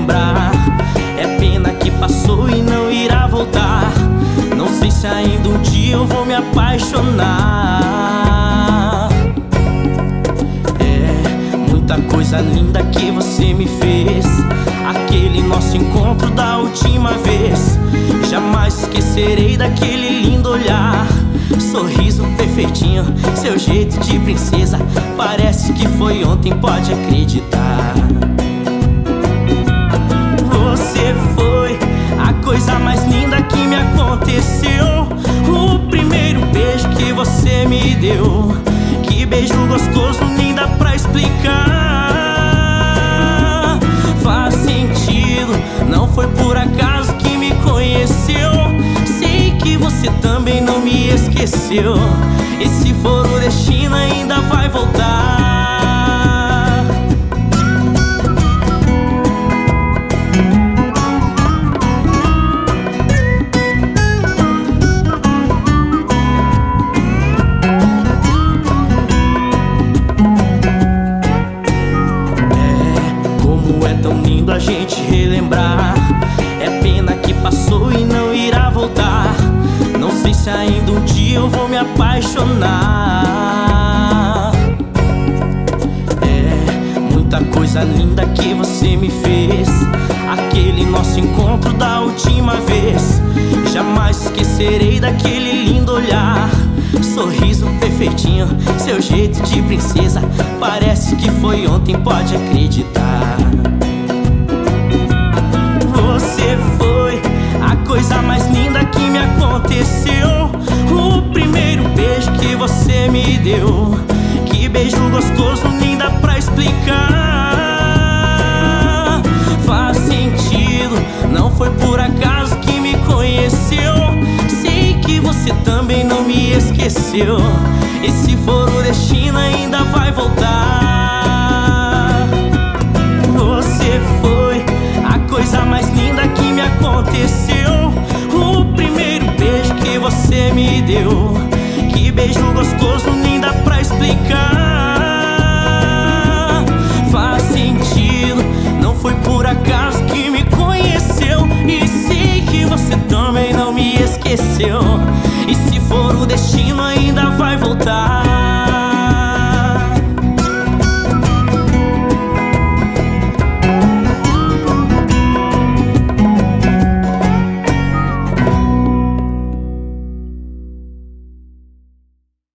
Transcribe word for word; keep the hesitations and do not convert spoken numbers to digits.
relembrar. É pena que passou e não irá voltar. Não sei se ainda um dia eu vou me apaixonar. É muita coisa linda que você me fez. Aquele nosso encontro da última vez. Jamais esquecerei daquele lindo olhar. Sorriso perfeitinho, seu jeito de princesa. Parece que foi ontem, pode acreditar. Você foi a coisa mais linda que me aconteceu. O primeiro beijo que você me deu. Que beijo gostoso, nem dá pra explicar. Faz sentido, não foi por acaso que me conheceu. Sei que você também não me esqueceu. E se for o destino ainda vai voltar. É, como é tão lindo a gente relembrar. É pena que passou e não irá voltar. Não sei se ainda um dia eu vou me apaixonar. É muita coisa linda que você me fez. Aquele nosso encontro da última vez. Jamais esquecerei daquele lindo olhar. Sorriso perfeitinho, seu jeito de princesa. Parece que foi ontem, pode acreditar. Você foi a coisa mais linda que me aconteceu. O primeiro beijo que você me deu. Que beijo gostoso, nem dá pra explicar. Faz sentido, não foi por acaso que me conheceu. Sei que você também não me esqueceu. E se for o destino ainda vai voltar.